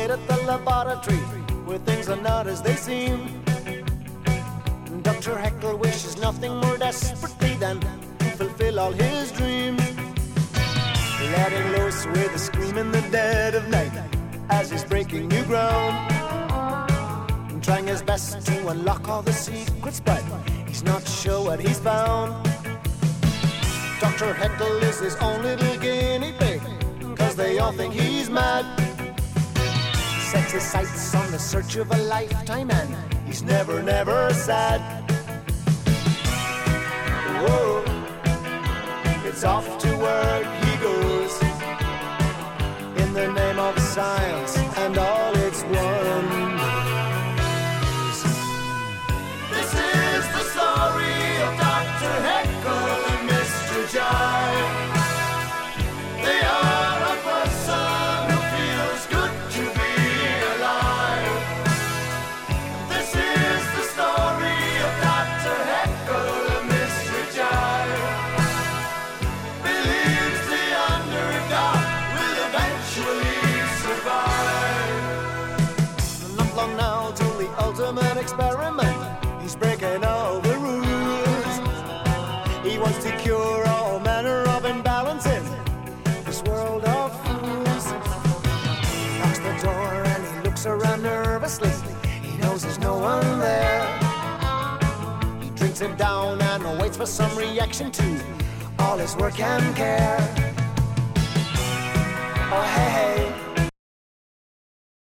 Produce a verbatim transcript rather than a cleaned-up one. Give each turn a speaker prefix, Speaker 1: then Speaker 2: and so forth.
Speaker 1: late at the laboratory where things are not as they seem. Doctor Heckle wishes nothing more desperately than to fulfill all his dreams. Letting loose with a scream in the dead of night as he's breaking new ground, and trying his best to unlock all the secrets, but he's not sure what he's found. Doctor Heckle is his own little guinea pig, cause they all think he's mad. Sets his sights on the search of a lifetime, and he's never, never sad. Whoa, it's off to work he goes, in the name of science and all its wonders. This is the story of Doctor Heckle and Mister Jive. They are a person who feels good to be alive. This is the story of Doctor Heckle and Mister Jive. Believes the underdog will eventually survive. Not long now till the ultimate experiment. He's breaking all the rules. He wants to cure all manner of imbalances, this world of fools. He locks the door and he looks around nervously. He knows there's no one there. He drinks it down and waits for some reaction to all his work and care.